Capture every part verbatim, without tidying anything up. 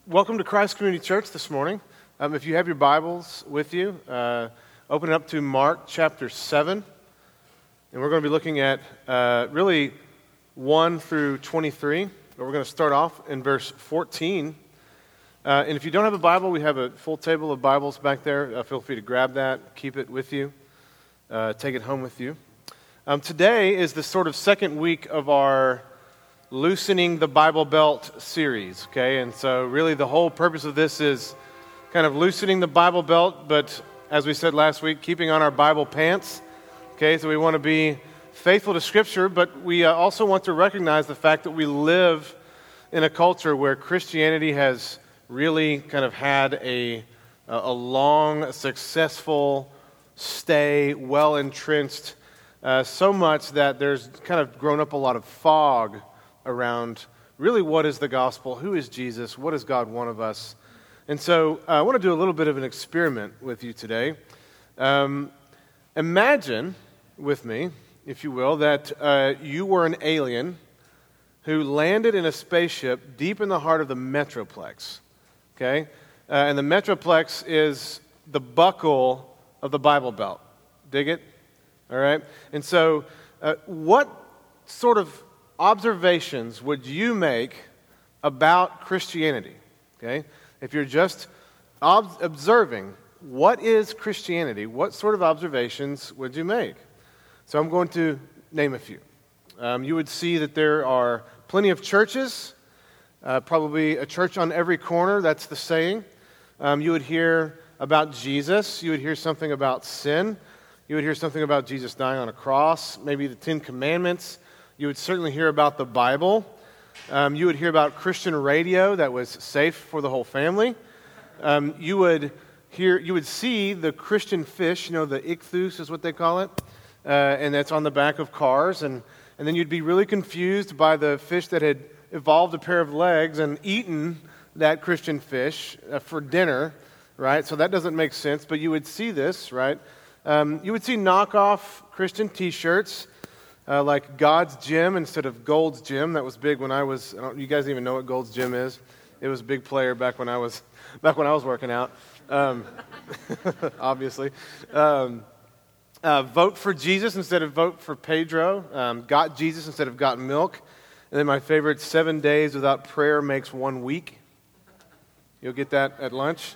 Welcome to Christ Community Church this morning. Um, if you have your Bibles with you, uh, open it up to Mark chapter seven. And we're going to be looking at uh, really one through twenty-three. But we're going to start off in verse fourteen. Uh, and if you don't have a Bible, we have a full table of Bibles back there. Uh, feel free to grab that, keep it with you, uh, take it home with you. Um, today is the sort of second week of our Loosening the Bible Belt series, okay? And so really the whole purpose of this is kind of loosening the Bible belt, but as we said last week, keeping on our Bible pants, okay? So we want to be faithful to Scripture, but we uh, also want to recognize the fact that we live in a culture where Christianity has really kind of had a, a long, successful stay, well-entrenched, uh, so much that there's kind of grown up a lot of fog around really what is the gospel, who is Jesus, what does God want of us. And so uh, I want to do a little bit of an experiment with you today. Um, imagine with me, if you will, that uh, you were an alien who landed in a spaceship deep in the heart of the Metroplex, okay? Uh, and the Metroplex is the buckle of the Bible Belt. Dig it? All right? And so uh, what sort of observations would you make about Christianity? Okay, if you're just ob- observing what is Christianity, what sort of observations would you make? So I'm going to name a few. Um, you would see that there are plenty of churches, uh, probably a church on every corner. That's the saying. Um, you would hear about Jesus. You would hear something about sin. You would hear something about Jesus dying on a cross. Maybe the Ten Commandments. You would certainly hear about the Bible. Um, you would hear about Christian radio that was safe for the whole family. Um, you would hear, you would see the Christian fish, you know, the ichthus is what they call it, uh, and that's on the back of cars. And, and then you'd be really confused by the fish that had evolved a pair of legs and eaten that Christian fish uh, for dinner, right? So that doesn't make sense, but you would see this, right? Um, you would see knockoff Christian t-shirts. Uh, like God's Gym instead of Gold's Gym. That was big when I was. I don't, you guys even know what Gold's Gym is? It was a big player back when I was back when I was working out. Um, obviously, um, uh, vote for Jesus instead of vote for Pedro. Um, got Jesus instead of got milk. And then my favorite: seven days without prayer makes one week. You'll get that at lunch.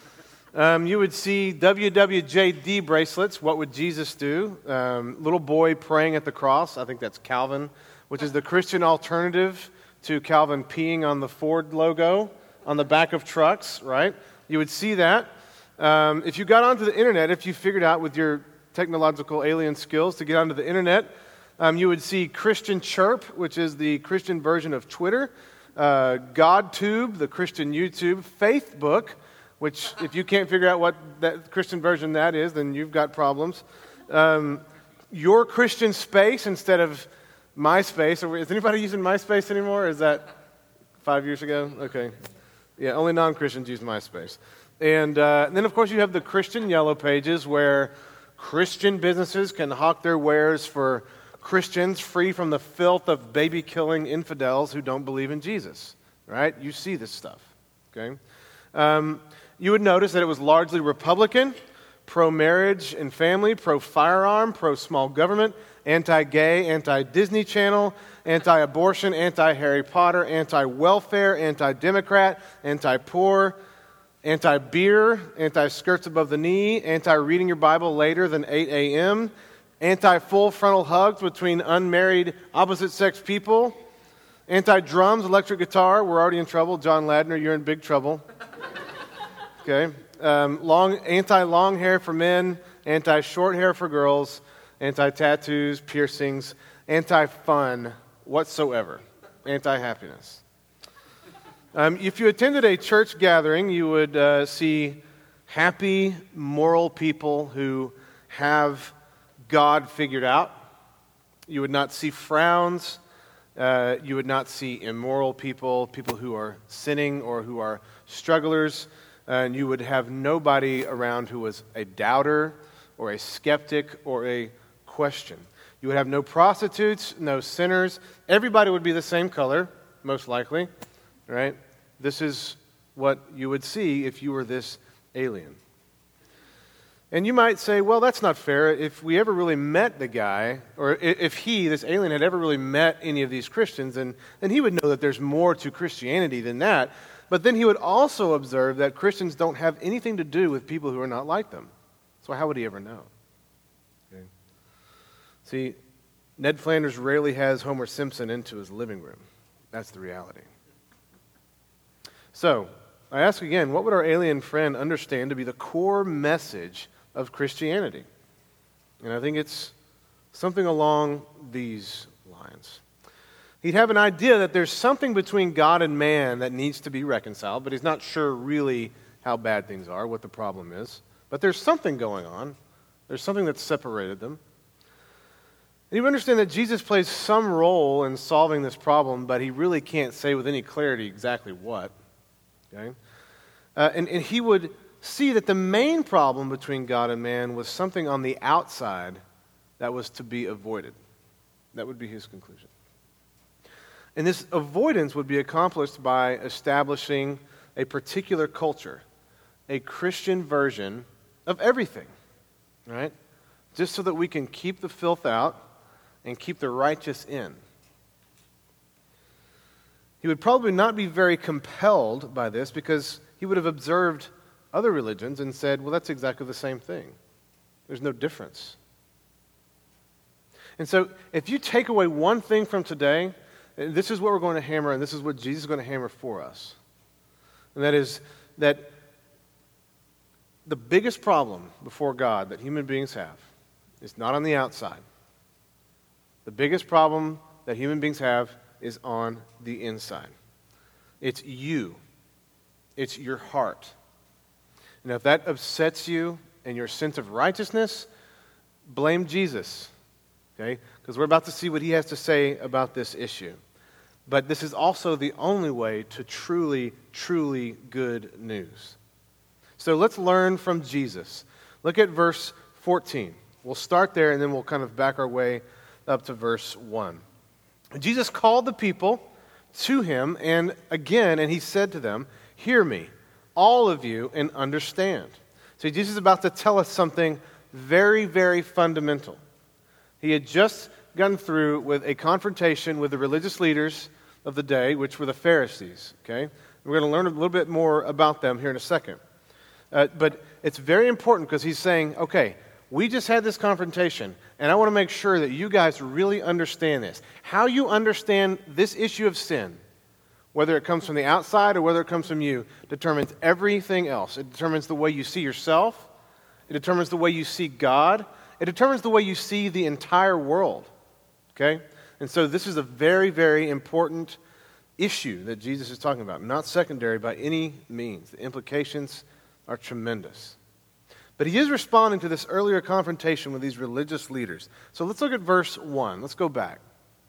Um, you would see W W J D bracelets. What would Jesus do? Um, little boy praying at the cross. I think that's Calvin, which is the Christian alternative to Calvin peeing on the Ford logo on the back of trucks, right? You would see that. Um, if you got onto the internet, if you figured out with your technological alien skills to get onto the internet, um, you would see Christian Chirp, which is the Christian version of Twitter, uh, GodTube, the Christian YouTube, Faithbook, which if you can't figure out what that Christian version that is, then you've got problems. Um, your Christian Space instead of MySpace. Is anybody using MySpace anymore? Is that five years ago? Okay. Yeah, only non-Christians use MySpace. And, uh, and then, of course, you have the Christian Yellow Pages where Christian businesses can hawk their wares for Christians free from the filth of baby-killing infidels who don't believe in Jesus. Right? You see this stuff. Okay? Um, You would notice that it was largely Republican, pro-marriage and family, pro-firearm, pro-small government, anti-gay, anti-Disney Channel, anti-abortion, anti-Harry Potter, anti-welfare, anti-Democrat, anti-poor, anti-beer, anti-skirts above the knee, anti-reading your Bible later than eight a.m., anti-full frontal hugs between unmarried opposite-sex people, anti-drums, electric guitar. We're already in trouble. John Ladner, you're in big trouble. Okay, um, long anti-long hair for men, anti-short hair for girls, anti-tattoos, piercings, anti-fun whatsoever, anti-happiness. Um, if you attended a church gathering, you would uh, see happy, moral people who have God figured out. You would not see frowns. Uh, you would not see immoral people, people who are sinning or who are strugglers. And you would have nobody around who was a doubter or a skeptic or a question. You would have no prostitutes, no sinners. Everybody would be the same color, most likely, right? This is what you would see if you were this alien. And you might say, well, that's not fair. If we ever really met the guy, or if he, this alien, had ever really met any of these Christians, then, then he would know that there's more to Christianity than that. But then he would also observe that Christians don't have anything to do with people who are not like them. So how would he ever know? Okay. See, Ned Flanders rarely has Homer Simpson into his living room. That's the reality. So, I ask again, what would our alien friend understand to be the core message of Christianity? And I think it's something along these lines. He'd have an idea that there's something between God and man that needs to be reconciled, but he's not sure really how bad things are, what the problem is. But there's something going on. There's something that's separated them. And you understand that Jesus plays some role in solving this problem, but he really can't say with any clarity exactly what. Okay? Uh, and, and he would see that the main problem between God and man was something on the outside that was to be avoided. That would be his conclusion. And this avoidance would be accomplished by establishing a particular culture, a Christian version of everything, right? Just so that we can keep the filth out and keep the righteous in. He would probably not be very compelled by this because he would have observed other religions and said, well, that's exactly the same thing. There's no difference. And so if you take away one thing from today, this is what we're going to hammer, and this is what Jesus is going to hammer for us. And that is that the biggest problem before God that human beings have is not on the outside. The biggest problem that human beings have is on the inside. It's you. It's your heart. And if that upsets you and your sense of righteousness, blame Jesus. Okay? Because we're about to see what he has to say about this issue. But this is also the only way to truly, truly good news. So let's learn from Jesus. Look at verse fourteen. We'll start there and then we'll kind of back our way up to verse one. Jesus called the people to him, and again, and he said to them, hear me, all of you, and understand. See, Jesus is about to tell us something very, very fundamental. He had just gotten through with a confrontation with the religious leaders of the day, which were the Pharisees. Okay, we're going to learn a little bit more about them here in a second. Uh, but it's very important because he's saying, okay, we just had this confrontation, and I want to make sure that you guys really understand this. How you understand this issue of sin, whether it comes from the outside or whether it comes from you, determines everything else. It determines the way you see yourself. It determines the way you see God. It determines the way you see the entire world. Okay? And so this is a very, very important issue that Jesus is talking about. Not secondary by any means. The implications are tremendous. But he is responding to this earlier confrontation with these religious leaders. So let's look at verse one. Let's go back.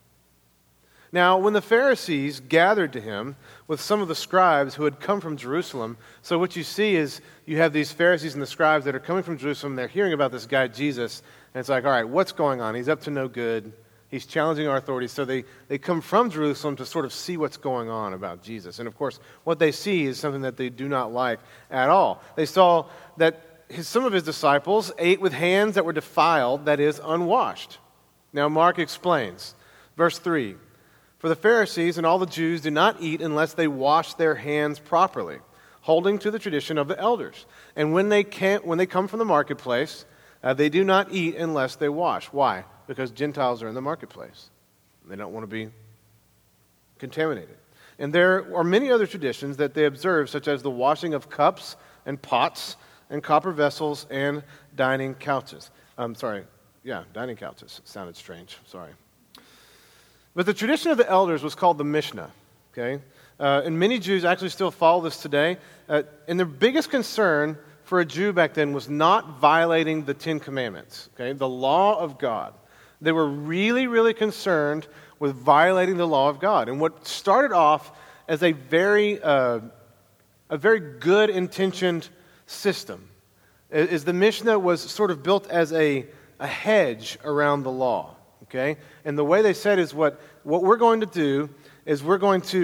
Now, when the Pharisees gathered to him with some of the scribes who had come from Jerusalem, so what you see is you have these Pharisees and the scribes that are coming from Jerusalem. They're hearing about this guy, Jesus, and it's like, all right, what's going on? He's up to no good. He's challenging our authority. So they, they come from Jerusalem to sort of see what's going on about Jesus. And of course, what they see is something that they do not like at all. They saw that his, some of his disciples ate with hands that were defiled, that is, unwashed. Now Mark explains, verse three, for the Pharisees and all the Jews do not eat unless they wash their hands properly, holding to the tradition of the elders. And when they can't, when they come from the marketplace, uh, they do not eat unless they wash. Why? Because Gentiles are in the marketplace. They don't want to be contaminated. And there are many other traditions that they observe, such as the washing of cups and pots and copper vessels and dining couches. I'm sorry, yeah, dining couches. Sounded strange, sorry. But the tradition of the elders was called the Mishnah, okay? Uh, and many Jews actually still follow this today. Uh, and their biggest concern for a Jew back then was not violating the Ten Commandments, okay? The law of God. They were really, really concerned with violating the law of God. And what started off as a very, uh, a very good intentioned system is the Mishnah was sort of built as a, a hedge around the law, okay? And the way they said is what, what we're going to do is we're going to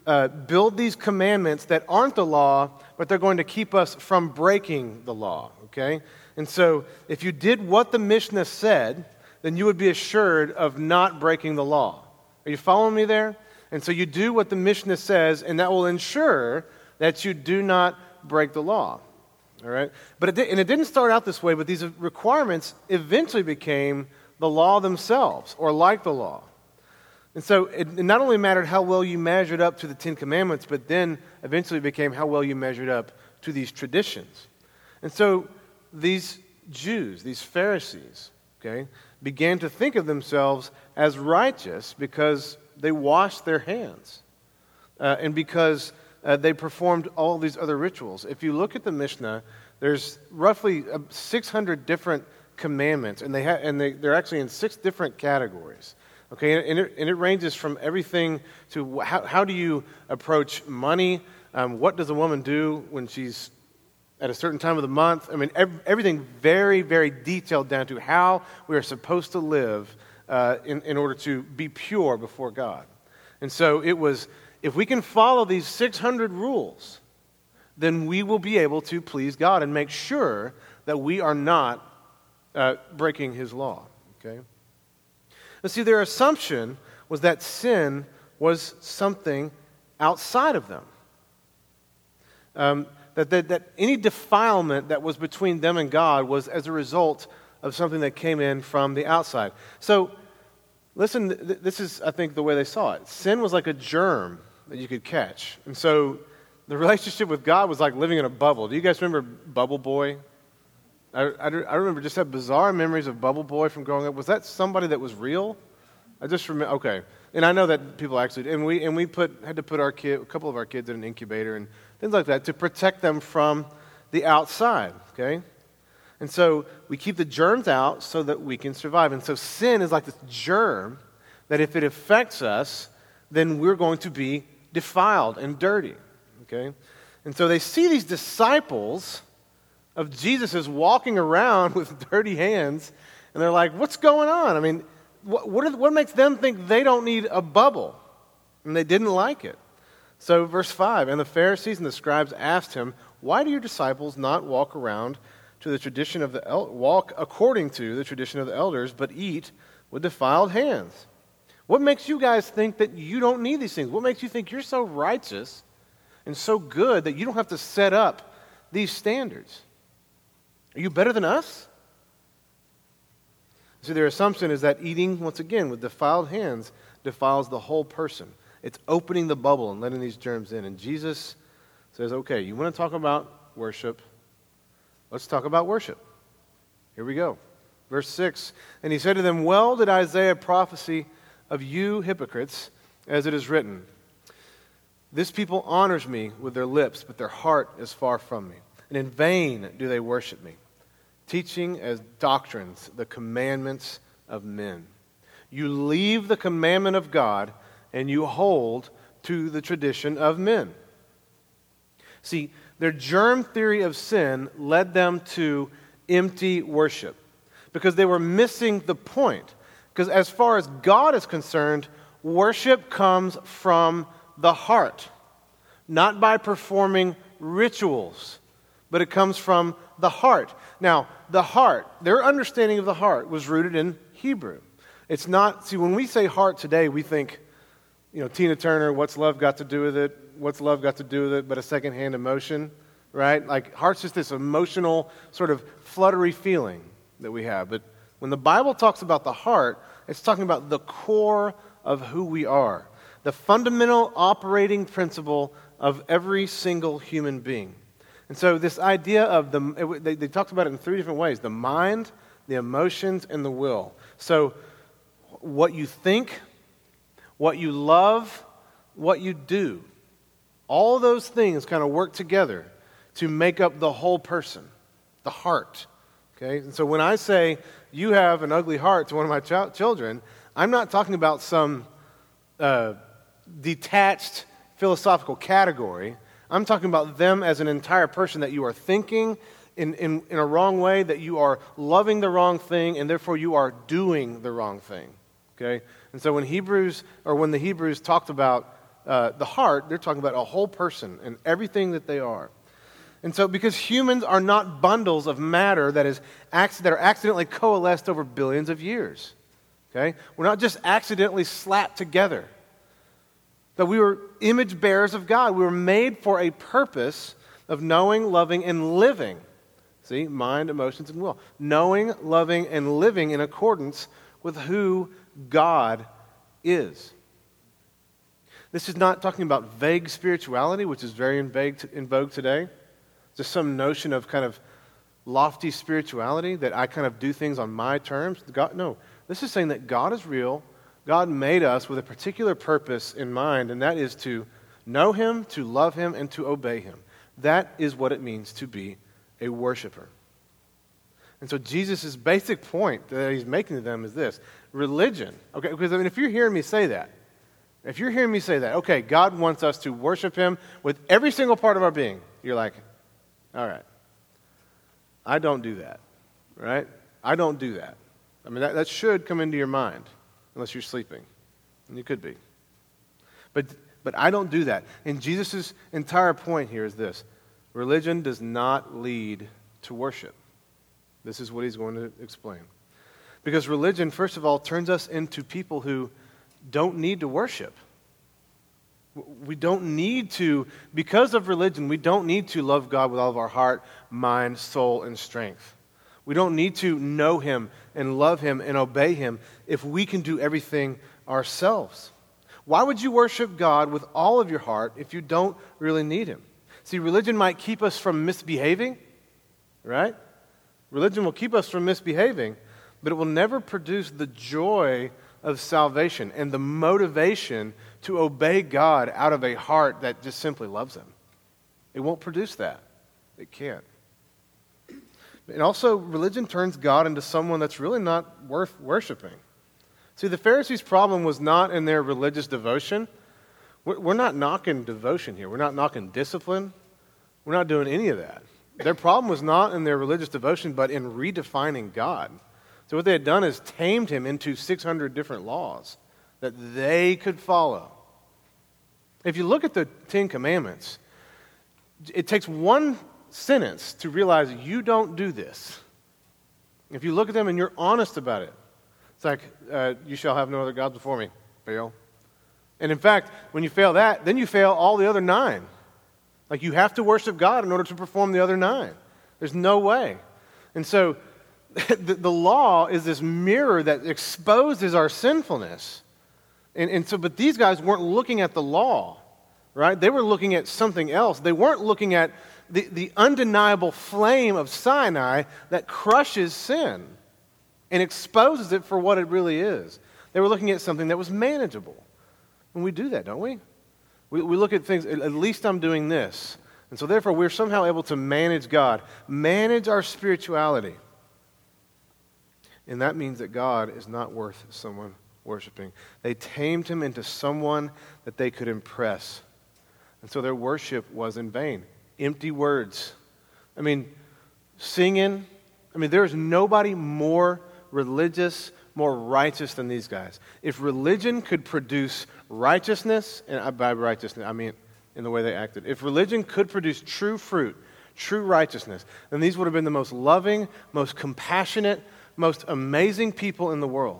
uh, build these commandments that aren't the law, but they're going to keep us from breaking the law, okay? And so if you did what the Mishnah said, then you would be assured of not breaking the law. Are you following me there? And so you do what the Mishnah says, and that will ensure that you do not break the law. All right? But it, and it didn't start out this way, but these requirements eventually became the law themselves, or like the law. And so it, it not only mattered how well you measured up to the Ten Commandments, but then eventually became how well you measured up to these traditions. And so these Jews, these Pharisees, okay, began to think of themselves as righteous because they washed their hands uh, and because uh, they performed all these other rituals. If you look at the Mishnah, there's roughly uh, six hundred different commandments, and they ha- and they, they're actually in six different categories. Okay, and it, and it ranges from everything to how, how do you approach money, um, what does a woman do when she's at a certain time of the month. I mean, ev- everything very, very detailed down to how we are supposed to live uh, in, in order to be pure before God. And so it was, if we can follow these six hundred rules, then we will be able to please God and make sure that we are not uh, breaking His law. Okay? Now, see, their assumption was that sin was something outside of them. Um, that, that, that any defilement that was between them and God was as a result of something that came in from the outside. So, listen, th- this is, I think, the way they saw it. Sin was like a germ that you could catch. And so, the relationship with God was like living in a bubble. Do you guys remember Bubble Boy? I, I, I remember just have bizarre memories of Bubble Boy from growing up. Was that somebody that was real? I just remember, okay. And I know that people actually, and we and we put had to put our kid, a couple of our kids in an incubator and things like that to protect them from the outside, okay? And so we keep the germs out so that we can survive. And so sin is like this germ that if it affects us, then we're going to be defiled and dirty, okay? And so they see these disciples of Jesus is walking around with dirty hands, and they're like, what's going on? I mean, what what, are, what makes them think they don't need a bubble? And they didn't like it. So verse five, and the Pharisees and the scribes asked him, why do your disciples not walk around to the tradition of the el- walk according to the tradition of the elders, but eat with defiled hands? What makes you guys think that you don't need these things? What makes you think you're so righteous and so good that you don't have to set up these standards? Are you better than us? See, their assumption is that eating, once again, with defiled hands defiles the whole person. It's opening the bubble and letting these germs in. And Jesus says, okay, you want to talk about worship? Let's talk about worship. Here we go. Verse six, and he said to them, well did Isaiah prophesy of you hypocrites, as it is written, this people honors me with their lips, but their heart is far from me. And in vain do they worship me, teaching as doctrines the commandments of men. You leave the commandment of God, and you hold to the tradition of men. See, their germ theory of sin led them to empty worship because they were missing the point. Because as far as God is concerned, worship comes from the heart, not by performing rituals, but it comes from the heart. Now, the heart, their understanding of the heart was rooted in Hebrew. It's not, see, when we say heart today, we think, you know, Tina Turner, what's love got to do with it? What's love got to do with it but a secondhand emotion, right? Like, heart's just this emotional sort of fluttery feeling that we have. But when the Bible talks about the heart, it's talking about the core of who we are, the fundamental operating principle of every single human being. And so this idea of the, it, they, they talked about it in three different ways: the mind, the emotions, and the will. So what you think, what you love, what you do, all those things kind of work together to make up the whole person, the heart. Okay? And so when I say you have an ugly heart to one of my ch- children, I'm not talking about some uh, detached philosophical category. I'm talking about them as an entire person, that you are thinking in, in, in a wrong way, that you are loving the wrong thing, and therefore you are doing the wrong thing. Okay? And so when Hebrews, or when the Hebrews talked about uh, the heart, they're talking about a whole person and everything that they are. And so because humans are not bundles of matter that is that are accidentally coalesced over billions of years. Okay? We're not just accidentally slapped together. That we were image bearers of God. We were made for a purpose of knowing, loving, and living. See? Mind, emotions, and will. Knowing, loving, and living in accordance with who God is. This is not talking about vague spirituality, which is very in, vague to, in vogue today. Just some notion of kind of lofty spirituality that I kind of do things on my terms. God, no, this is saying that God is real. God made us with a particular purpose in mind, and that is to know Him, to love Him, and to obey Him. That is what it means to be a worshiper. And so Jesus' basic point that He's making to them is this. Religion, okay, because I mean, if you're hearing me say that, if you're hearing me say that, okay, God wants us to worship Him with every single part of our being, you're like, all right, I don't do that, right? I don't do that. I mean, that, that should come into your mind, unless you're sleeping, and you could be. But but I don't do that. And Jesus' entire point here is this. Religion does not lead to worship. This is what He's going to explain. Because religion, first of all, turns us into people who don't need to worship. We don't need to, because of religion, we don't need to love God with all of our heart, mind, soul, and strength. We don't need to know Him and love Him and obey Him if we can do everything ourselves. Why would you worship God with all of your heart if you don't really need Him? See, religion might keep us from misbehaving, right? Religion will keep us from misbehaving, but it will never produce the joy of salvation and the motivation to obey God out of a heart that just simply loves Him. It won't produce that. It can't. And also, religion turns God into someone that's really not worth worshiping. See, the Pharisees' problem was not in their religious devotion. We're not knocking devotion here. We're not knocking discipline. We're not doing any of that. Their problem was not in their religious devotion, but in redefining God. So what they had done is tamed Him into six hundred different laws that they could follow. If you look at the Ten Commandments, it takes one sentence to realize you don't do this. If you look at them and you're honest about it, it's like, uh, you shall have no other gods before me. Fail. And in fact, when you fail that, then you fail all the other nine. Like you have to worship God in order to perform the other nine. There's no way. And so the, the law is this mirror that exposes our sinfulness. And, and so, but these guys weren't looking at the law, right? They were looking at something else. They weren't looking at the, the undeniable flame of Sinai that crushes sin and exposes it for what it really is. They were looking at something that was manageable. And we do that, don't we? We, we look at things, at least I'm doing this. And so therefore we're somehow able to manage God, manage our spirituality. And that means that God is not worth someone worshiping. They tamed Him into someone that they could impress. And so their worship was in vain. Empty words. I mean, singing. I mean, there's nobody more religious, more righteous than these guys. If religion could produce righteousness, and by righteousness I mean in the way they acted, if religion could produce true fruit, true righteousness, then these would have been the most loving, most compassionate, most amazing people in the world.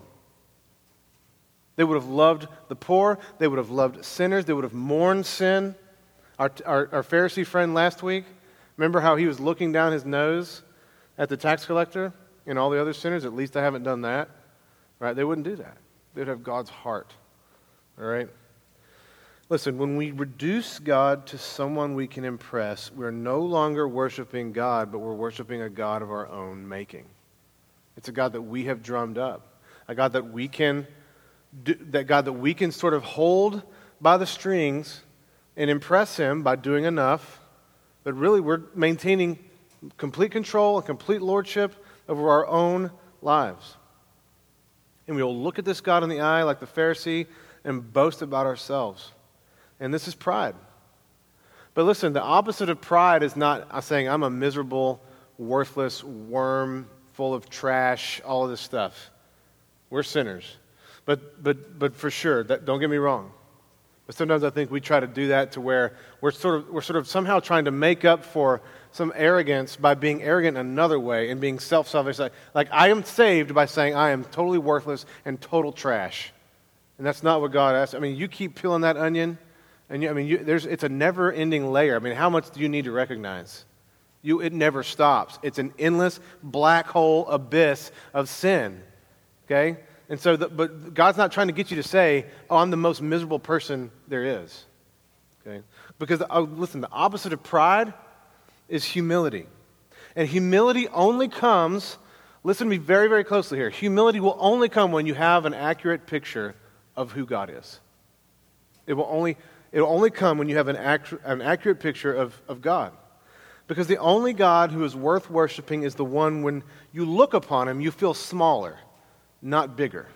They would have loved the poor. They would have loved sinners. They would have mourned sin. Our, our, our Pharisee friend last week, remember how he was looking down his nose at the tax collector and all the other sinners? At least I haven't done that. Right? They wouldn't do that. They would have God's heart. All right? Listen, when we reduce God to someone we can impress, we're no longer worshiping God, but we're worshiping a God of our own making. It's a God that we have drummed up. A God that we can do, that God that we can sort of hold by the strings and impress Him by doing enough. But really we're maintaining complete control and complete lordship over our own lives. And we will look at this God in the eye like the Pharisee and boast about ourselves. And this is pride. But listen, the opposite of pride is not saying I'm a miserable, worthless worm full of trash, all of this stuff. We're sinners. But but but for sure, that, don't get me wrong. But sometimes I think we try to do that to where we're sort of we're sort of somehow trying to make up for some arrogance by being arrogant in another way and being self-selfish. Like, like I am saved by saying I am totally worthless and total trash. And that's not what God asks. I mean, you keep peeling that onion, and you, I mean, you, there's it's a never-ending layer. I mean, how much do you need to recognize? You, it never stops. It's an endless black hole abyss of sin. Okay? And so, the, but God's not trying to get you to say, oh, I'm the most miserable person there is. Okay? Because, oh, listen, the opposite of pride is humility. And humility only comes, listen to me very, very closely here. Humility will only come when you have an accurate picture of who God is. It will only, it will only come when you have an, actu- an accurate picture of, of God. Because the only God who is worth worshiping is the one when you look upon him, you feel smaller, not bigger.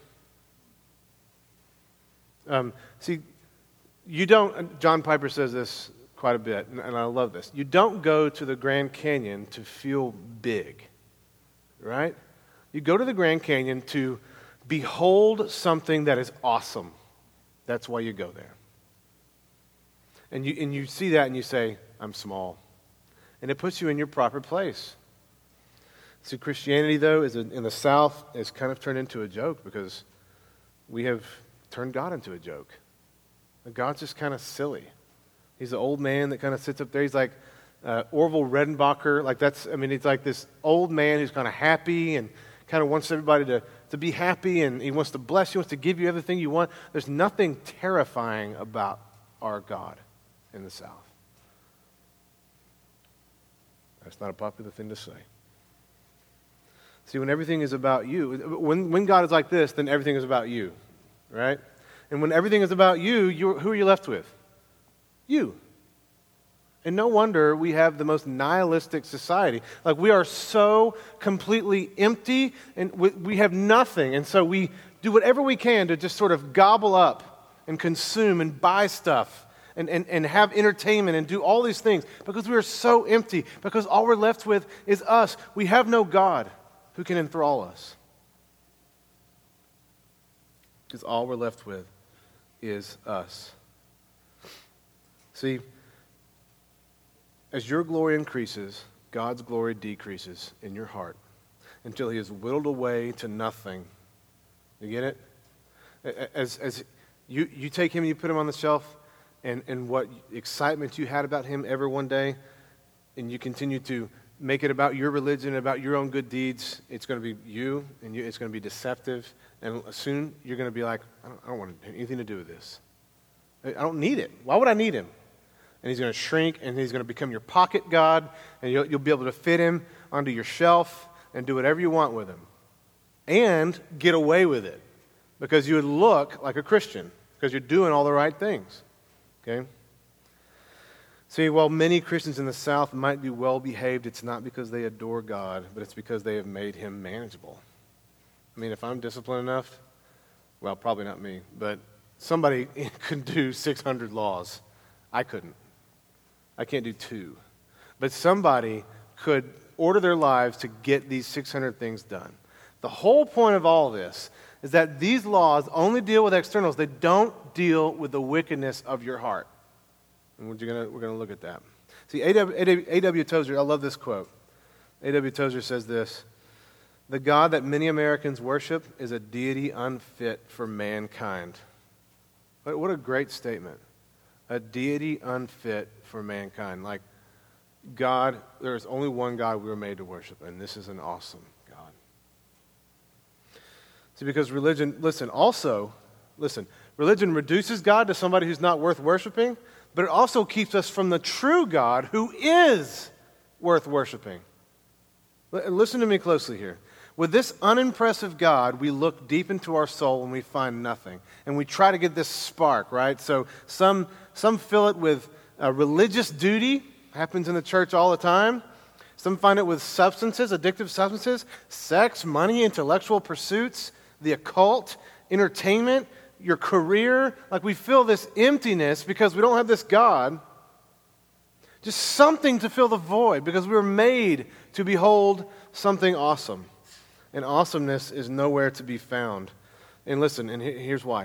Um, see, you don't, John Piper says this quite a bit, and, and I love this. You don't go to the Grand Canyon to feel big, right? You go to the Grand Canyon to behold something that is awesome. That's why you go there. And you, and you see that and you say, I'm small. And it puts you in your proper place. See, Christianity, though, is a, in the South, is kind of turned into a joke because we have turned God into a joke. And God's just kind of silly. He's the old man that kind of sits up there. He's like uh, Orville Redenbacher. Like that's, I mean, he's like this old man who's kind of happy and kind of wants everybody to, to be happy, and he wants to bless you, wants to give you everything you want. There's nothing terrifying about our God in the South. That's not a popular thing to say. See, when everything is about you, when, when God is like this, then everything is about you, right? And when everything is about you, you're, who are you left with? You. And no wonder we have the most nihilistic society. Like, we are so completely empty, and we, we have nothing. And so we do whatever we can to just sort of gobble up and consume and buy stuff and, and, and have entertainment and do all these things because we are so empty, because all we're left with is us. We have no God who can enthrall us. Because all we're left with is us. See, as your glory increases, God's glory decreases in your heart until he is whittled away to nothing. You get it? As, as you, you take him and you put him on the shelf, and, and what excitement you had about him ever one day, and you continue to make it about your religion, about your own good deeds, it's going to be you, and you, it's going to be deceptive, and soon you're going to be like, I don't, I don't want anything to do with this. I don't need it. Why would I need him? And he's going to shrink, and he's going to become your pocket God, and you'll, you'll be able to fit him onto your shelf and do whatever you want with him. And get away with it, because you would look like a Christian, because you're doing all the right things. Okay? See, while many Christians in the South might be well-behaved, it's not because they adore God, but it's because they have made him manageable. I mean, if I'm disciplined enough, well, probably not me, but somebody could do six hundred laws. I couldn't. I can't do two. But somebody could order their lives to get these six hundred things done. The whole point of all this is that these laws only deal with externals. They don't deal with the wickedness of your heart. And we're going we're to look at that. See, A W Tozer, I love this quote. A W Tozer says this: "The God that many Americans worship is a deity unfit for mankind." But what a great statement. A deity unfit for mankind. Like, God, there is only one God we were made to worship, and this is an awesome God. See, because religion, listen, also, listen, religion reduces God to somebody who's not worth worshiping, but it also keeps us from the true God who is worth worshiping. L- listen to me closely here. With this unimpressive God, we look deep into our soul and we find nothing. And we try to get this spark, right? So some, some fill it with uh, religious duty, happens in the church all the time. Some find it with substances, addictive substances, sex, money, intellectual pursuits, the occult, entertainment, your career. Like, we feel this emptiness because we don't have this God. Just something to fill the void because we were made to behold something awesome. And awesomeness is nowhere to be found. And listen, and here's why.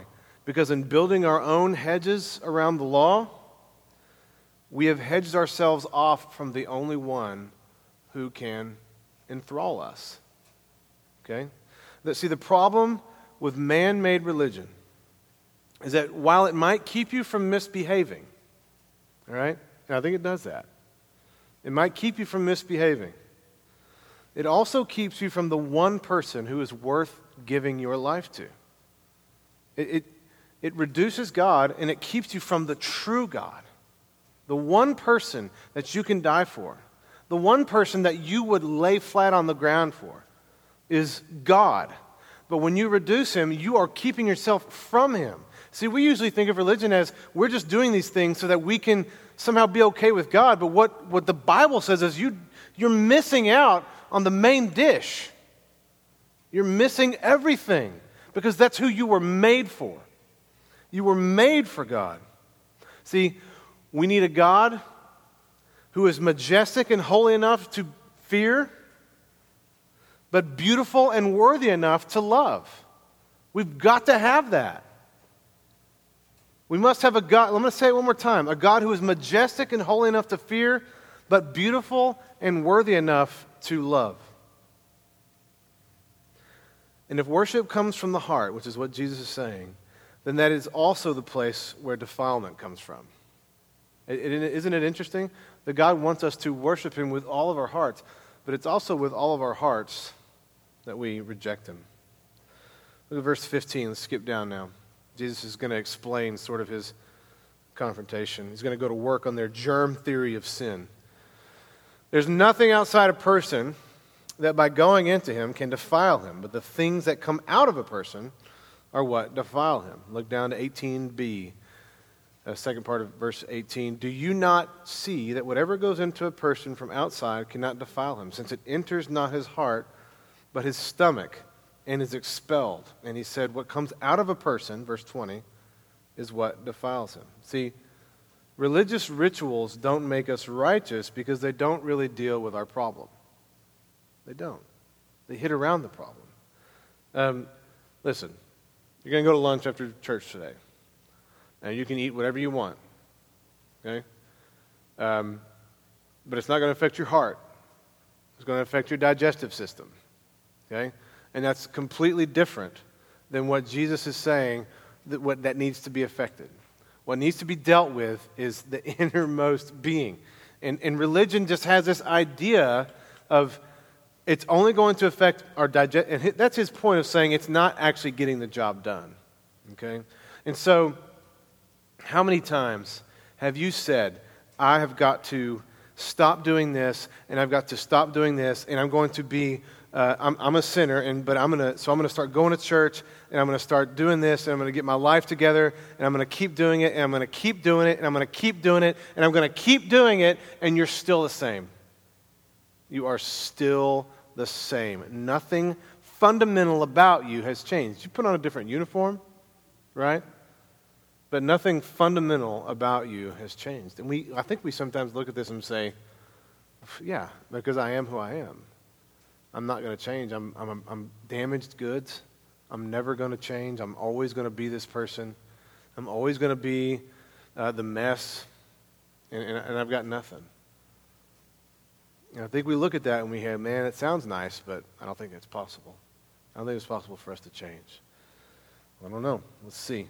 Because in building our own hedges around the law, we have hedged ourselves off from the only one who can enthrall us. Okay? That, see, the problem with man-made religion is that while it might keep you from misbehaving, all right? And I think it does that. It might keep you from misbehaving. It also keeps you from the one person who is worth giving your life to. It, it, it reduces God, and it keeps you from the true God. The one person that you can die for, the one person that you would lay flat on the ground for, is God. But when you reduce him, you are keeping yourself from him. See, we usually think of religion as we're just doing these things so that we can somehow be okay with God. But what, what the Bible says is you, you're missing out on the main dish. You're missing everything because that's who you were made for. You were made for God. See, we need a God who is majestic and holy enough to fear, but beautiful and worthy enough to love. We've got to have that. We must have a God, I'm going to say it one more time, a God who is majestic and holy enough to fear, but beautiful and worthy enough to love. And if worship comes from the heart, which is what Jesus is saying, then that is also the place where defilement comes from. It, it, isn't it interesting that God wants us to worship him with all of our hearts, but it's also with all of our hearts that we reject him. Look at verse fifteen. Let's skip down now. Jesus is going to explain sort of his confrontation. He's going to go to work on their germ theory of sin. There's nothing outside a person that by going into him can defile him, but the things that come out of a person are what defile him. Look down to eighteen b, the second part of verse eighteen. Do you not see that whatever goes into a person from outside cannot defile him, since it enters not his heart, but his stomach, and is expelled? And he said, what comes out of a person, verse twenty, is what defiles him. See, religious rituals don't make us righteous because they don't really deal with our problem. They don't. They hit around the problem. Um, listen, you're going to go to lunch after church today. And you can eat whatever you want. Okay? Um, but it's not going to affect your heart. It's going to affect your digestive system. Okay? And that's completely different than what Jesus is saying that what that needs to be affected. What needs to be dealt with is the innermost being. And, and religion just has this idea of it's only going to affect our digest. And that's his point of saying it's not actually getting the job done. Okay? And so, how many times have you said, I have got to stop doing this, and I've got to stop doing this, and I'm going to be Uh, I'm, I'm a sinner, and but I'm gonna. So I'm gonna start going to church, and I'm gonna start doing this, and I'm gonna get my life together, and I'm gonna keep doing it, and I'm gonna keep doing it, and I'm gonna keep doing it, and I'm gonna keep doing it, and you're still the same. You are still the same. Nothing fundamental about you has changed. You put on a different uniform, right? But nothing fundamental about you has changed. And we, I think we sometimes look at this and say, "Yeah, because I am who I am. I'm not going to change. I'm, I'm, I'm damaged goods. I'm never going to change. I'm always going to be this person. I'm always going to be uh, the mess, and, and, and I've got nothing." And I think we look at that and we hear, man, it sounds nice, but I don't think it's possible. I don't think it's possible for us to change. I don't know. Let's see.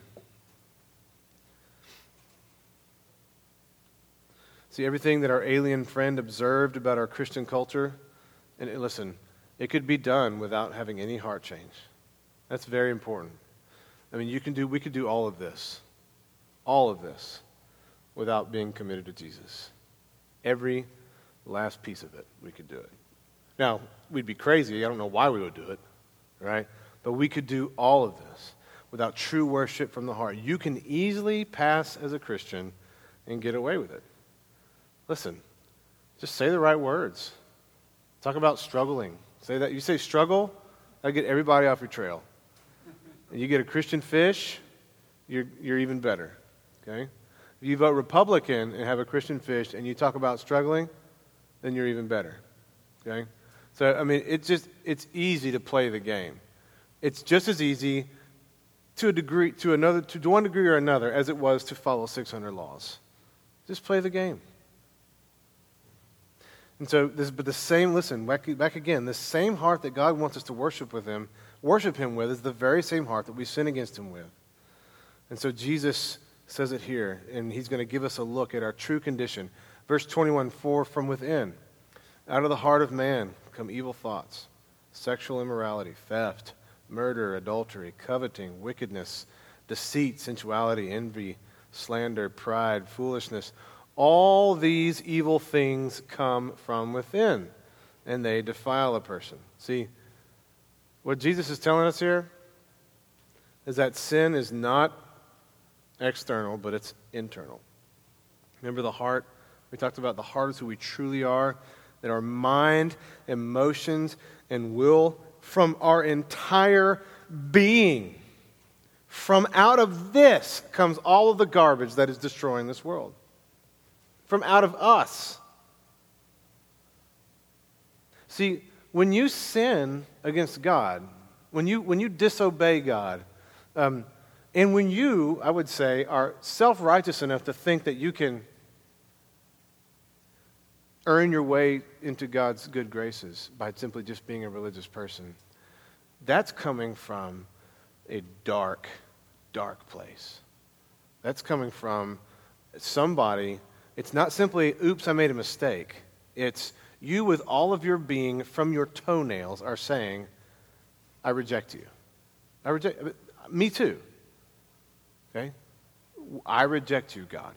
See, everything that our alien friend observed about our Christian culture, and listen, it could be done without having any heart change. That's very important. I mean, you can do, we could do all of this, all of this, without being committed to Jesus. Every last piece of it, we could do it. Now, we'd be crazy. I don't know why we would do it, right? But we could do all of this without true worship from the heart. You can easily pass as a Christian and get away with it. Listen, just say the right words. Talk about struggling. Say that. You say struggle, that'll get everybody off your trail. And you get a Christian fish, you're you're even better. Okay? If you vote Republican and have a Christian fish and you talk about struggling, then you're even better. Okay? So I mean, it's just it's easy to play the game. It's just as easy to a degree, to another, to one degree or another, as it was to follow six hundred laws. Just play the game. And so, this, but the same, listen, back, back again, the same heart that God wants us to worship with Him, worship Him with, is the very same heart that we sin against Him with. And so Jesus says it here, and He's going to give us a look at our true condition. Verse twenty-one, for from within, out of the heart of man, come evil thoughts, sexual immorality, theft, murder, adultery, coveting, wickedness, deceit, sensuality, envy, slander, pride, foolishness. All these evil things come from within, and they defile a person. See, what Jesus is telling us here is that sin is not external, but it's internal. Remember the heart? We talked about the heart is who we truly are, that our mind, emotions, and will from our entire being. From out of this comes all of the garbage that is destroying this world. From out of us. See, when you sin against God, when you when you disobey God, um, and when you, I would say, are self-righteous enough to think that you can earn your way into God's good graces by simply just being a religious person, that's coming from a dark, dark place. That's coming from somebody. It's not simply, oops, I made a mistake. It's you with all of your being from your toenails are saying, I reject you. I reject, me too. Okay? I reject you, God.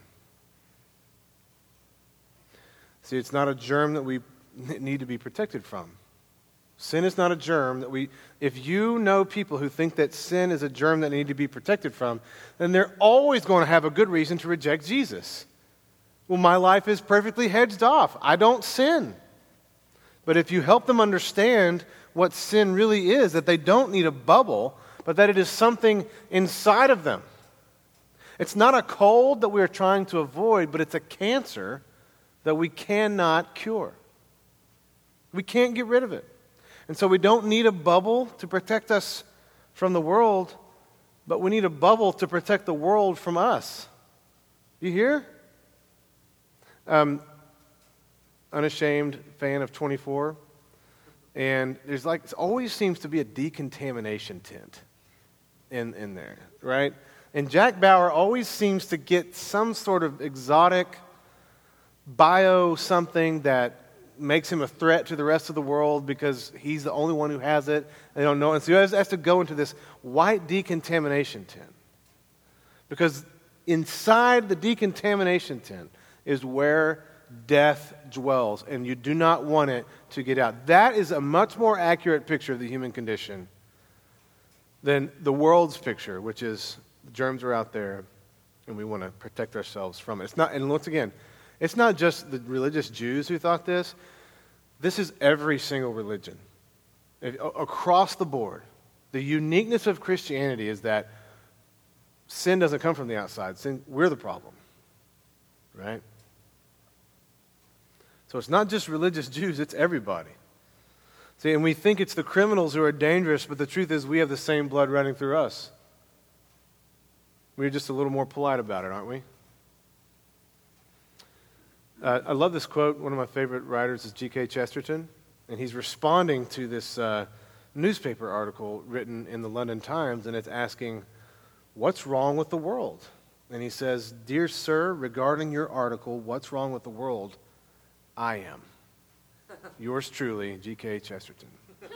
See, it's not a germ that we need to be protected from. Sin is not a germ that we, if you know people who think that sin is a germ that need to be protected from, then they're always going to have a good reason to reject Jesus. Well, my life is perfectly hedged off. I don't sin. But if you help them understand what sin really is, that they don't need a bubble, but that it is something inside of them. It's not a cold that we are trying to avoid, but it's a cancer that we cannot cure. We can't get rid of it. And so we don't need a bubble to protect us from the world, but we need a bubble to protect the world from us. You hear? Um, unashamed fan of twenty-four. And there's like, it always seems to be a decontamination tent in, in there, right? And Jack Bauer always seems to get some sort of exotic bio something that makes him a threat to the rest of the world because he's the only one who has it. They don't know. And so he has, has to go into this white decontamination tent. Because inside the decontamination tent is where death dwells, and you do not want it to get out. That is a much more accurate picture of the human condition than the world's picture, which is germs are out there, and we want to protect ourselves from it. It's not, and once again, it's not just the religious Jews who thought this. This is every single religion. If, across the board. The uniqueness of Christianity is that sin doesn't come from the outside. Sin, we're the problem. Right? So it's not just religious Jews, it's everybody. See, and we think it's the criminals who are dangerous, but the truth is we have the same blood running through us. We're just a little more polite about it, aren't we? Uh, I love this quote. One of my favorite writers is G K Chesterton, and he's responding to this uh, newspaper article written in the London Times, and it's asking, what's wrong with the world? And he says, dear sir, regarding your article, what's wrong with the world? I am. Yours truly, G K Chesterton.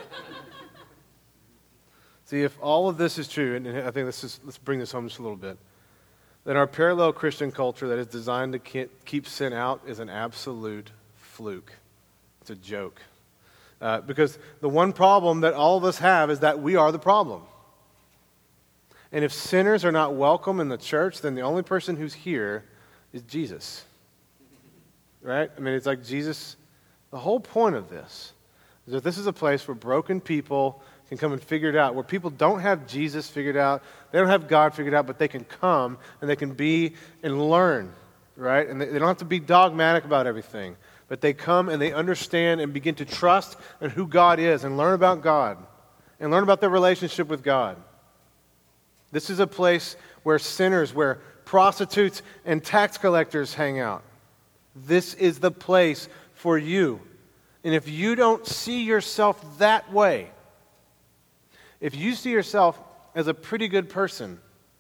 See, if all of this is true, and I think this is, let's bring this home just a little bit, then our parallel Christian culture that is designed to keep sin out is an absolute fluke. It's a joke. Uh, because the one problem that all of us have is that we are the problem. And if sinners are not welcome in the church, then the only person who's here is Jesus. Right? I mean, it's like Jesus, the whole point of this is that this is a place where broken people can come and figure it out, where people don't have Jesus figured out, they don't have God figured out, but they can come and they can be and learn, right? And they, they don't have to be dogmatic about everything, but they come and they understand and begin to trust in who God is and learn about God and learn about their relationship with God. This is a place where sinners, where prostitutes and tax collectors hang out. This is the place for you. And if you don't see yourself that way, if you see yourself as a pretty good person,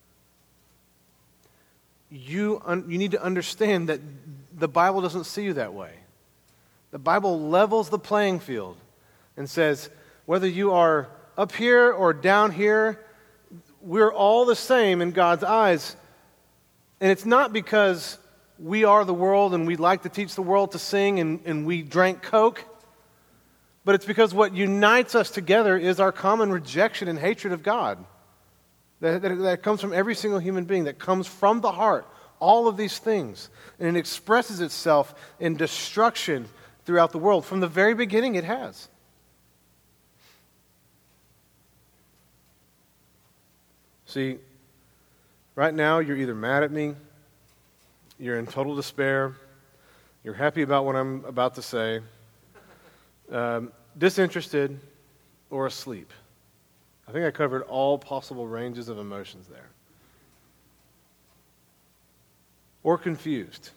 you, un- you need to understand that the Bible doesn't see you that way. The Bible levels the playing field and says, whether you are up here or down here, we're all the same in God's eyes. And it's not because we are the world and we like to teach the world to sing and, and we drank Coke, but it's because what unites us together is our common rejection and hatred of God. That, that, that comes from every single human being, that comes from the heart, all of these things. And it expresses itself in destruction throughout the world. From the very beginning, it has. See, right now, you're either mad at me, you're in total despair, you're happy about what I'm about to say, um, disinterested, or asleep. I think I covered all possible ranges of emotions there. Or confused.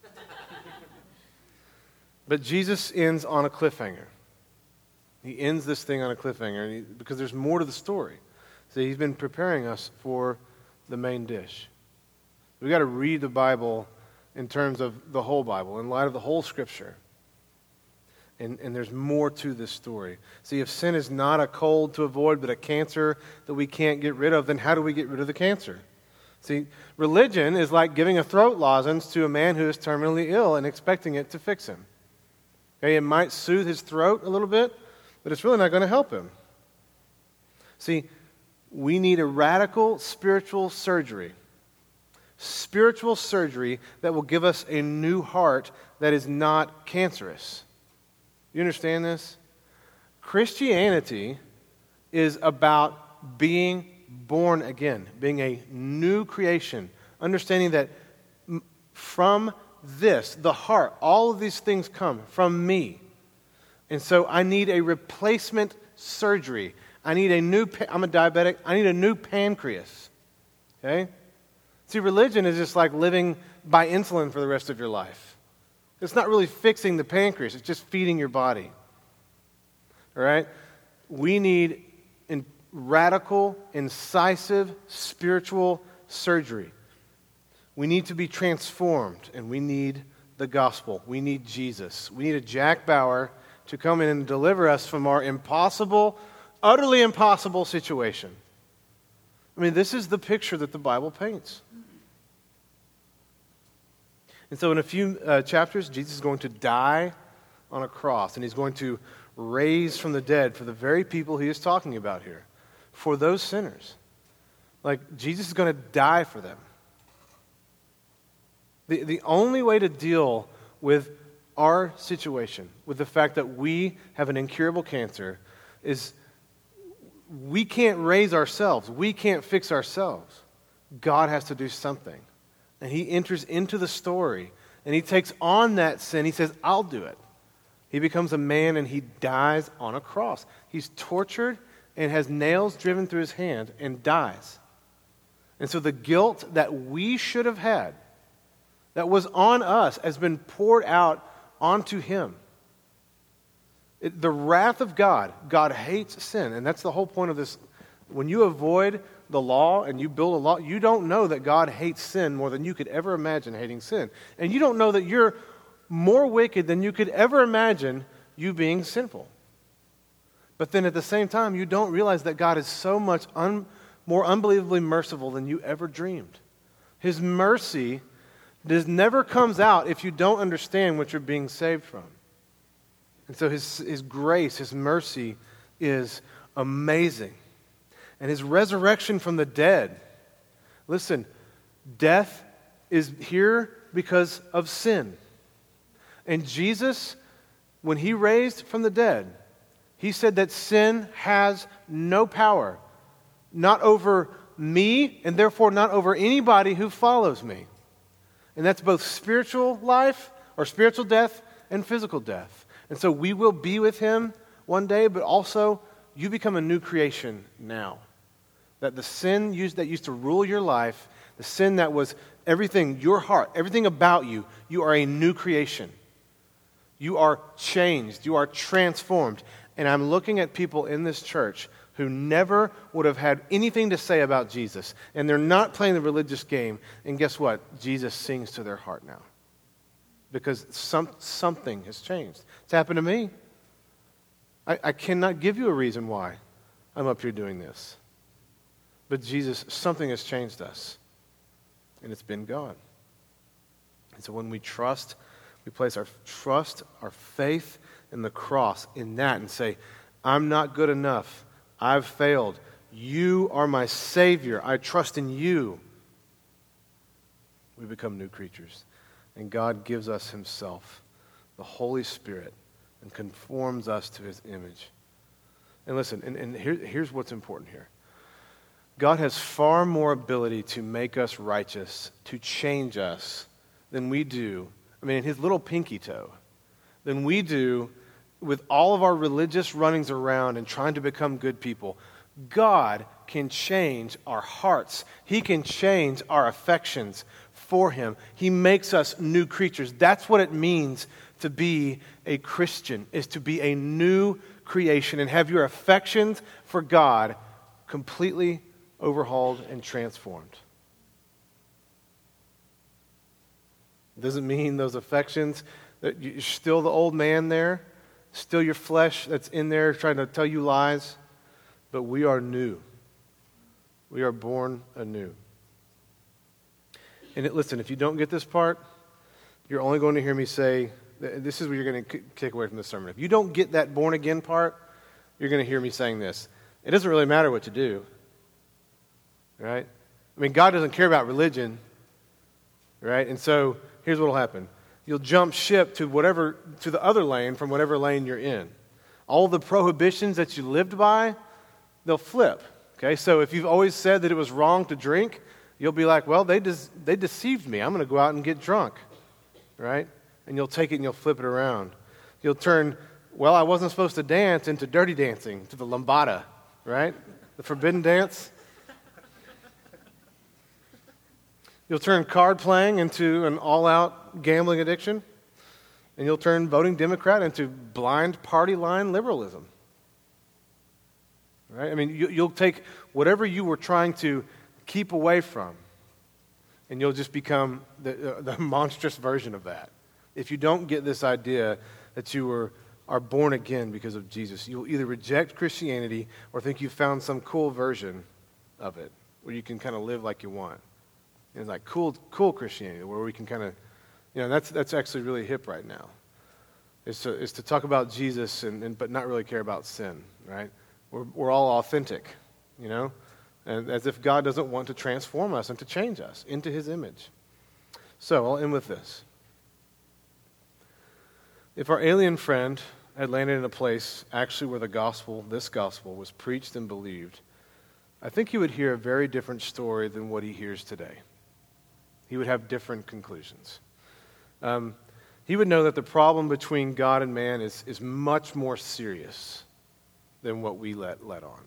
But Jesus ends on a cliffhanger. He ends this thing on a cliffhanger and he, because there's more to the story. So he's been preparing us for the main dish. We've got to read the Bible in terms of the whole Bible, in light of the whole Scripture. And, and there's more to this story. See, if sin is not a cold to avoid, but a cancer that we can't get rid of, then how do we get rid of the cancer? See, religion is like giving a throat lozenge to a man who is terminally ill and expecting it to fix him. Okay, it might soothe his throat a little bit, but it's really not going to help him. See, we need a radical spiritual surgery. Spiritual surgery that will give us a new heart that is not cancerous. You understand this? Christianity is about being born again, being a new creation, understanding that from this, the heart, all of these things come from me. And so I need a replacement surgery. I need a new, I'm a diabetic, I need a new pancreas. Okay? See, religion is just like living by insulin for the rest of your life. It's not really fixing the pancreas, it's just feeding your body. All right? We need in radical, incisive, spiritual surgery. We need to be transformed, and we need the gospel. We need Jesus. We need a Jack Bauer to come in and deliver us from our impossible, utterly impossible situation. I mean, this is the picture that the Bible paints. And so in a few uh, chapters, Jesus is going to die on a cross, and he's going to raise from the dead for the very people he is talking about here, for those sinners. Like, Jesus is going to die for them. The, the only way to deal with our situation, with the fact that we have an incurable cancer, is we can't raise ourselves. We can't fix ourselves. God has to do something. And he enters into the story, and he takes on that sin. He says, I'll do it. He becomes a man, and he dies on a cross. He's tortured and has nails driven through his hand and dies. And so the guilt that we should have had, that was on us, has been poured out onto him. It, the wrath of God, God hates sin, and that's the whole point of this. When you avoid the law and you build a law, you don't know that God hates sin more than you could ever imagine hating sin. And you don't know that you're more wicked than you could ever imagine you being sinful. But then at the same time, you don't realize that God is so much un, more unbelievably merciful than you ever dreamed. His mercy This never comes out if you don't understand what you're being saved from. And so his, his grace, his mercy is amazing. And his resurrection from the dead. Listen, death is here because of sin. And Jesus, when he raised from the dead, he said that sin has no power, not over me, and therefore not over anybody who follows me. And that's both spiritual life, or spiritual death, and physical death. And so we will be with him one day, but also you become a new creation now. That the sin used, that used to rule your life, the sin that was everything, your heart, everything about you, you are a new creation. You are changed. You are transformed. And I'm looking at people in this church who never would have had anything to say about Jesus. And they're not playing the religious game. And guess what? Jesus sings to their heart now. Because some, something has changed. It's happened to me. I, I cannot give you a reason why I'm up here doing this. But Jesus, something has changed us. And it's been God. And so when we trust, we place our trust, our faith in the cross, in that, and say, I'm not good enough. I've failed. You are my Savior. I trust in you. We become new creatures. And God gives us himself, the Holy Spirit, and conforms us to his image. And listen, and, and here, here's what's important here. God has far more ability to make us righteous, to change us, than we do, I mean, in his little pinky toe, than we do with all of our religious runnings around and trying to become good people. God can change our hearts. He can change our affections for him. He makes us new creatures. That's what it means to be a Christian, is to be a new creation and have your affections for God completely overhauled and transformed. It doesn't mean those affections, that you're still the old man there, still your flesh that's in there trying to tell you lies, but we are new. We are born anew. And it, listen, if you don't get this part, you're only going to hear me say, this is what you're going to kick away from this sermon. If you don't get that born again part, you're going to hear me saying this. It doesn't really matter what you do. Right? I mean, God doesn't care about religion, right? And so here's what will happen. You'll jump ship to whatever, to the other lane from whatever lane you're in. All the prohibitions that you lived by, they'll flip, okay? So if you've always said that it was wrong to drink, you'll be like, well, they des- they deceived me. I'm going to go out and get drunk, right? And you'll take it and you'll flip it around. You'll turn, well, I wasn't supposed to dance, into dirty dancing, to the lambada, right? The forbidden dance. You'll turn card playing into an all-out gambling addiction, and you'll turn voting Democrat into blind party line liberalism. Right? I mean, you, you'll take whatever you were trying to keep away from, and you'll just become the, uh, the monstrous version of that. If you don't get this idea that you were are born again because of Jesus, you'll either reject Christianity or think you found some cool version of it where you can kind of live like you want. And it's like cool, cool Christianity where we can kind of, you know, that's that's actually really hip right now. Is to is to talk about Jesus and, and but not really care about sin, right? We're we're all authentic, you know, and as if God doesn't want to transform us and to change us into His image. So I'll end with this. If our alien friend had landed in a place actually where the gospel, this gospel, was preached and believed, I think he would hear a very different story than what he hears today. He would have different conclusions. Um, he would know that the problem between God and man is, is much more serious than what we let, let on.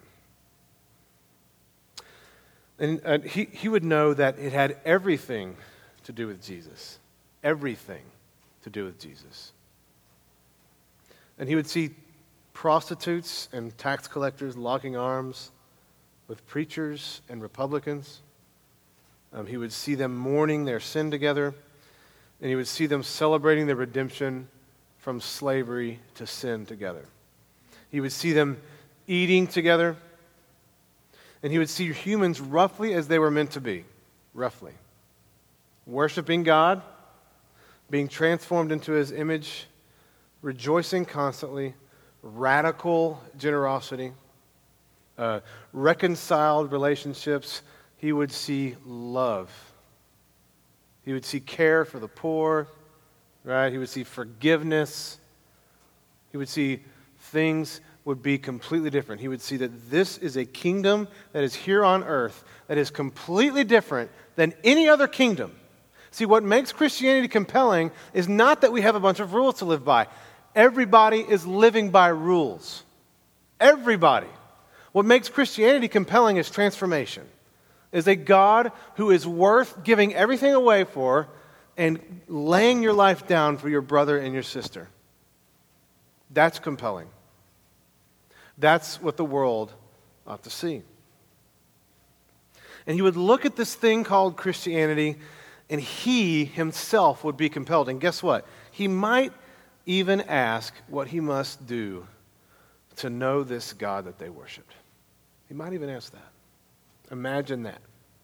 And uh, he, he would know that it had everything to do with Jesus. Everything to do with Jesus. And he would see prostitutes and tax collectors locking arms with preachers and Republicans. Um, he would see them mourning their sin together, and he would see them celebrating their redemption from slavery to sin together. He would see them eating together, and he would see humans roughly as they were meant to be, roughly. Worshiping God, being transformed into His image, rejoicing constantly, radical generosity, uh, reconciled relationships. He would see love. He would see care for the poor, right? He would see forgiveness. He would see things would be completely different. He would see that this is a kingdom that is here on earth that is completely different than any other kingdom. See, what makes Christianity compelling is not that we have a bunch of rules to live by. Everybody is living by rules. Everybody. What makes Christianity compelling is transformation, is a God who is worth giving everything away for and laying your life down for your brother and your sister. That's compelling. That's what the world ought to see. And he would look at this thing called Christianity, and he himself would be compelled. And guess what? He might even ask what he must do to know this God that they worshiped. He might even ask that. Imagine that.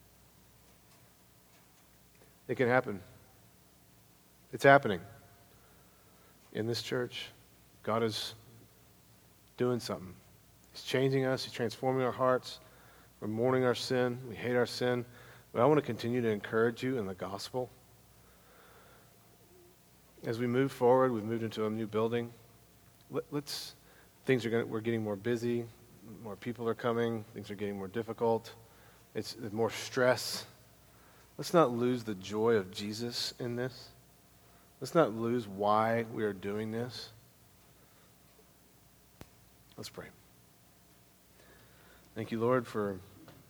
It can happen. It's happening. In this church, God is doing something. He's changing us. He's transforming our hearts. We're mourning our sin. We hate our sin. But I want to continue to encourage you in the gospel. As we move forward, we've moved into a new building. Let, let's, things are going. We're getting more busy. More people are coming. Things are getting more difficult. It's there's more stress. Let's not lose the joy of Jesus in this. Let's not lose why we are doing this. Let's pray. Thank you, Lord, for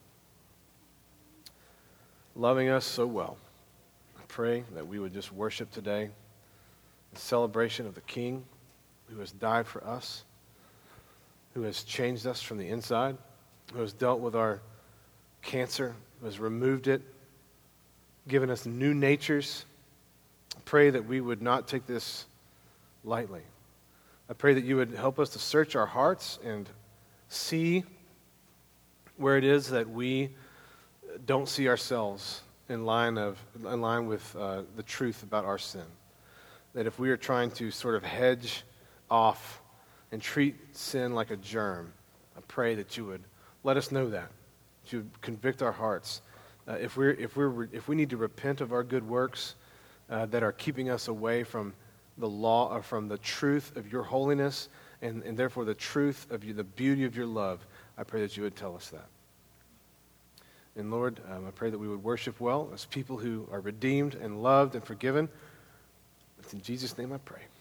loving us so well. I pray that we would just worship today the celebration of the King who has died for us, who has changed us from the inside, who has dealt with our cancer, who has removed it, given us new natures. I pray that we would not take this lightly. I pray that you would help us to search our hearts and see where it is that we don't see ourselves in line of in line with uh, the truth about our sin. That if we are trying to sort of hedge off and treat sin like a germ, I pray that you would let us know that. That you would convict our hearts. Uh, if we're if we're if we need to repent of our good works uh, that are keeping us away from the law or from the truth of your holiness and, and therefore the truth of you, the beauty of your love, I pray that you would tell us that. And Lord, um, I pray that we would worship well as people who are redeemed and loved and forgiven. It's in Jesus' name I pray.